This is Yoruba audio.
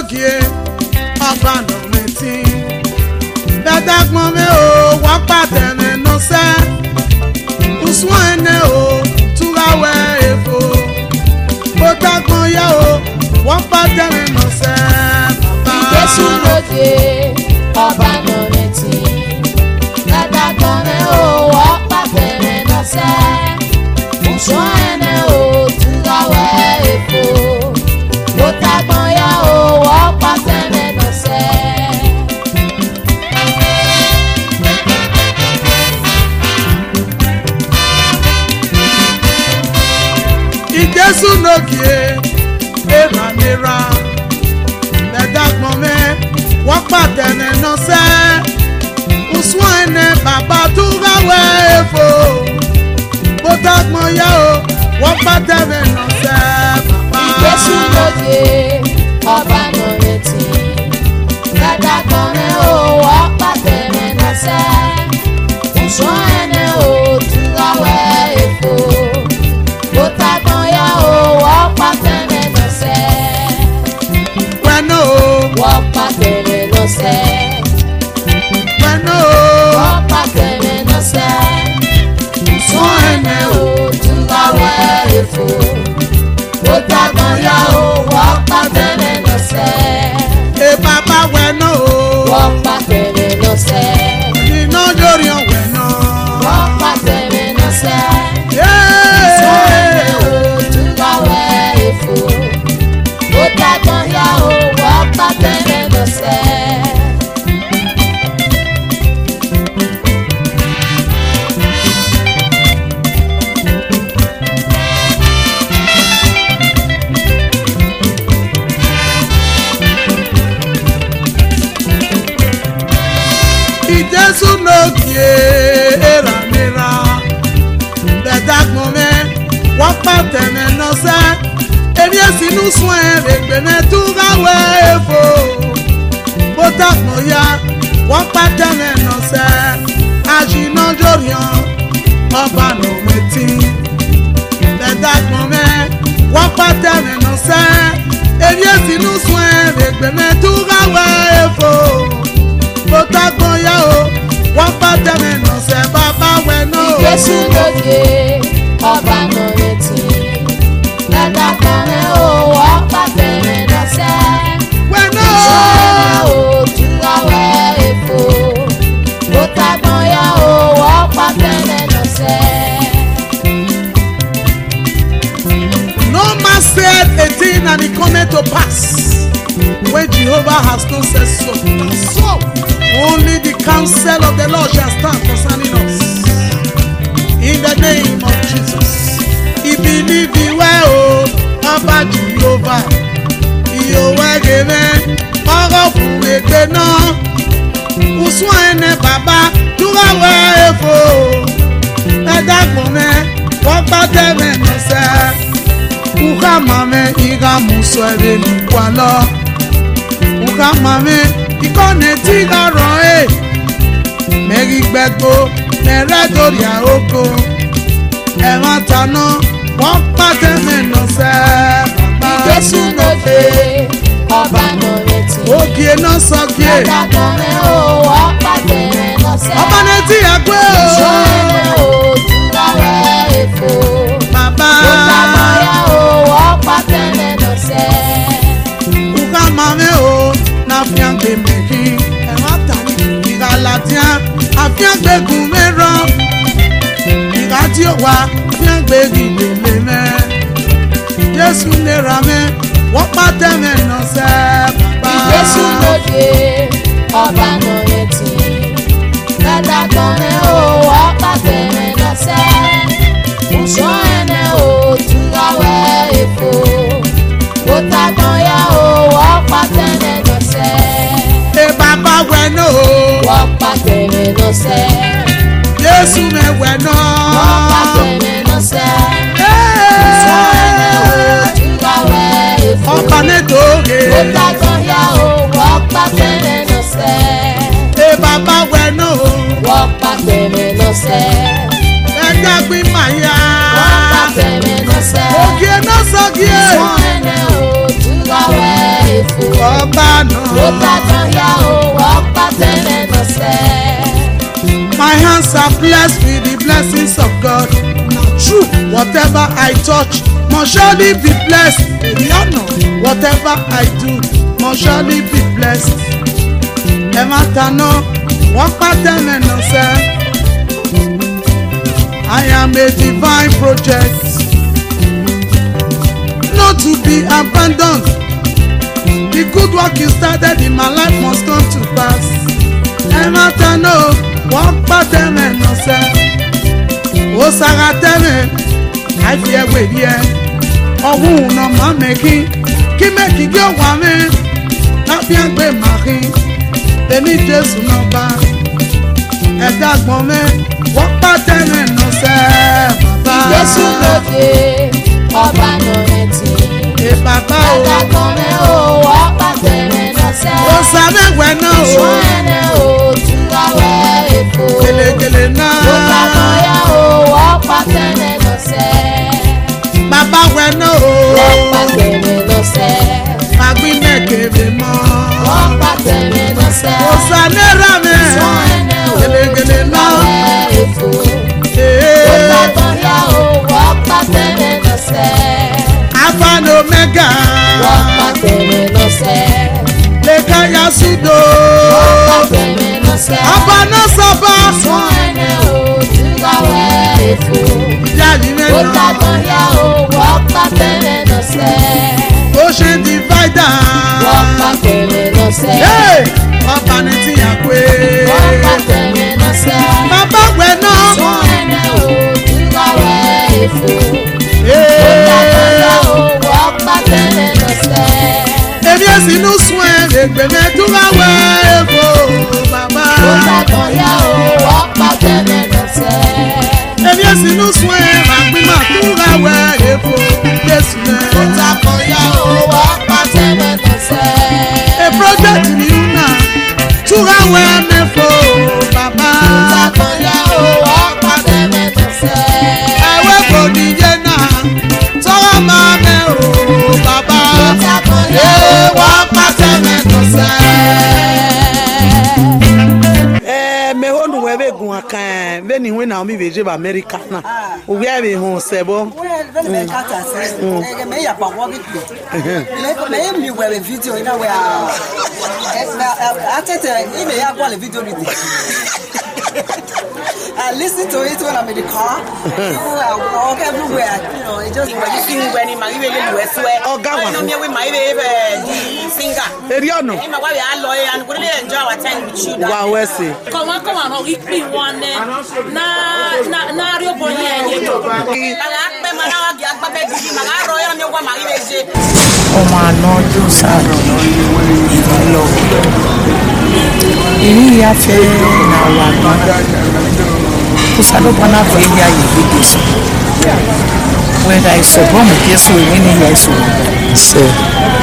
sogie ọba nọ meti dadagbọn mi o wọ́n pàtẹ mi nọ sẹ́ usun ẹnẹ o túrawẹ èfò bó dagbọn yẹ o wọ́n pàtẹ mi nọ sẹ́ bàbá. Jésù lóde ọba nọ meti dadagbọn mi o wọ́n pàtẹ mi nọ sẹ́ usun ẹnẹ o túrawẹ èfò bó dagbọn yẹ o wọ́n pàtẹ mi nọ sẹ́. Jésù n'ogie eranera lẹ́dàgbọ́n mẹ́ wọ́n pàtẹ nínú sẹ́ usun ẹnẹ bàbá túráwẹ̀ èfò bó dàgbọ́n yá o wọ́n pàtẹ nínú sẹ́ bàbá. Jésù n'ogie ọba nọ meti lẹ́dàgbọ́n mẹ́ o wọ́n pàtẹ nínú sẹ́ usun ẹnẹ o túráwẹ̀ èfò bó dàgbọ́n yá o wọ́n pàtẹ nínú sẹ́. Wẹ́nú o Wọ́n pàtẹ nínú sẹ́. wẹ́nú o Wọ́n pàtẹ nínú sẹ́. Usun ẹnẹ o túráwẹ̀ èfò bó dàgbọ́n yá o wọ́n pàtẹ nínú sẹ́. e bàbá wẹ́nú o Wọ́n pàtẹ nínú sẹ́. iná lórí ọ̀wẹ́ náà. Wọ́n pàtẹ nínú sẹ́. Usun ẹnẹ o túráwẹ̀ èfò bó dàgbọ́n yá o wọ́n pàtẹ nínú sẹ́. Jésù n'ogie eranera lẹ́dàgbọ́n mẹ́ wọ́n pàtẹ nínú sẹ́ èmi èsì ní sùn ẹ̀rẹ̀ gbẹ̀mẹ́ túráwẹ̀ èfò bó dàgbọ́n yá wọ́n pàtẹ nínú sẹ́ àjìnà jòrìàn ọba nọ mẹ́tì lẹ́dàgbọ́n mẹ́ wọ́n pàtẹ nínú sẹ́ èmi èsì ní sùn ẹ̀rẹ̀ gbẹ̀mẹ́ túráwẹ̀ èfò bó dàgbọ́n yá o wọ́n pàtẹ nínú sẹ́ bàbá wẹ̀ náà. Jésù lóde ọba nọ meti lẹ́dàgbọ́n mẹ́ o wọ́n pàtẹ nínú sẹ́. wẹ̀ náà. Usun ẹnẹ o túráwẹ̀ èfò bó dàgbọ́n yá o wọ́n pàtẹ nínú sẹ́. No man said a thing and it cometh to pass when Jehovah has not said so. So only the counsel of the Lord shall stand concerning us. In the name of Jesus. He believe he well about Jehovah. Ìyòwò gèmè ọ̀rọ̀ fún ègbè náà. Usun ẹnẹ bàbá túráwẹ̀ èfò. Ẹ̀dàgbọ̀n mẹ́ wọ́n pàtẹ mẹ́nu sẹ́. Uka mame iga muso ebe nikwa lọ. Uka mame ikone tiga rọ e. Mẹ́rin gbẹ́gbó mẹ́rẹ́ torí àókò. Ẹ̀wọ̀n tanná wọ́n pàtẹ mẹ́nu sẹ́ bàbá. Jésù lóde ọba nọ meti Ogie náà sọ gie. lẹ́dàgbọ́n mẹ́ o wọ́n pàtẹ nínú sẹ́. Ọba ní tí a gbé o. Usun ẹnẹ o túráwẹ̀ èfò Bàbá. bó dàgbọ́n yá o wọ́n pàtẹ nínú sẹ́. Uka mame o na fiangbe meki. Ẹ̀wọ̀n tani ìgbàlàtíà àfiàgbẹ́gùn mẹ́rọ. Ìgbà tí ó wà àfiàgbẹ́gùn lèlè mẹ́. Jésù lera mẹ́ wọ́n pàtẹ mẹ́nu sẹ́ bàbá. Jésù lóde ọba nọ meti lẹ́dàgbọ́n mẹ́ o wọ́n pàtẹ nínú sẹ́. Usun ẹnẹ o túráwẹ̀ èfò bó dàgbọ́n yá o wọ́n pàtẹ nínú sẹ́. Ẹ bàbá wẹ̀ náà o. Wọ́n pàtẹ nínú sẹ́. Jésù mẹ́wẹ̀ náà. Wọ́n pàtẹ nínú sẹ́. Usun ẹnẹ o túráwẹ̀ èfò Ọba ní dòge. bó dàgbọ́n yá o wọ́n pàtẹ nínú sẹ́. Ẹ bàbá wẹ̀ náà o. Wọ́n pàtẹ nínú sẹ́. Ẹja gbin màyà. Wọ́n pàtẹ nínú sẹ́. Ogie náà sọ gie. Usun ẹnẹ o túráwẹ̀ efo. Obano. Otatoya o wakpatene no se. My hands are blessed with the blessings of God. True, whatever I touch must surely be blessed. Whatever I do must surely be blessed. Ematano, wakpatene no se. I am a divine project, not to be abandoned. The good work you started in my life must come to pass. Ematano, wakpatene no se. Osagateme, I fear with ye. Oh, no, my making, make it go one. Not be a great marking. They need just no bad. At that moment, wakpatene no se. Yesu lókè, ọba nọ̀rẹ́tì. Bàbá o. Adakọ̀mẹ́ o, wakpatene no se. Osamẹ́wẹ̀ náà o. Sọ́ẹ̀nẹ̀ o, túwáwẹ̀ efo. Gèlègèlè náà. Otatoya o wakpatene no se. Bàbá wẹ̀ náà o. Wakpatene no se. Magbínẹ̀ kébé mọ́. Wakpatene no se. Osanera mẹ́. Sọ́ẹ̀nẹ̀ o, Gèlègèlè náà. túwáwẹ̀ efo. Otatoya o wakpatene no se. Alpha and Omega. Wakpatene no se. Leka Yasudo. Wakpatene no se. Abana Saba. Sọ́ẹ̀nẹ̀ o, túwáwẹ̀ efo. Yali mẹ́nà. Otatoya o wakpatene no se. Ocean divider. Wakpatene no se. Hey! Ọba ni ti yà pé. Wakpatene no se. Bàbá wẹ̀ náà. Sọ́ẹ̀nẹ̀ o, túwáwẹ̀ efo. Hey! Otatoya o wakpatene no se. Èmi èsì inú sún ẹ̀ lẹ́gbẹ̀mẹ́ tó bá wẹ̀ èkó bàbá. Otatoya o wakpatene no se. Èmi èsì inú sún ẹ̀ màgbìmọ̀ tó bá wẹ̀ èkó Jésù náà. Otatoya o wakpatene no se. A project ni una tó bá wẹ̀ mẹ́fọ́ bàbá. Otatoya o wakpatene no se. Ẹ̀wẹ̀ kò ní yé náà tọ́wọ́ máa mẹ́ o bàbá. Otatoya o wakpatene no se. Mehonu webe gun akan be ni wena mi beje ba America na o wi ave hun sebo me ya pa wo bi me mi we video ina we atete ime ya kwa le video ni I listen to it when I'm in the car. I walk everywhere. You know, it just when you sing when you marry really well. Oh, God. I know me with my baby singer. Eriano. I'm a lawyer and we really enjoy our time with you. Wow, we see. Come on, we be one. Na rio bonye ni to. Agbe mara gi agba be di mara royo mi wa mari beje. Ọmọ àná tó sáré ìrànlọ́ ìní ìyá fẹ́ na wà gbọ́dá kó sáré bọ́nà fún ìyá yìí gbígbé sọ wẹ́dà ìsọ̀gbọ́n mi kí èso ìní ìyá ìsọ̀rọ̀ ṣe.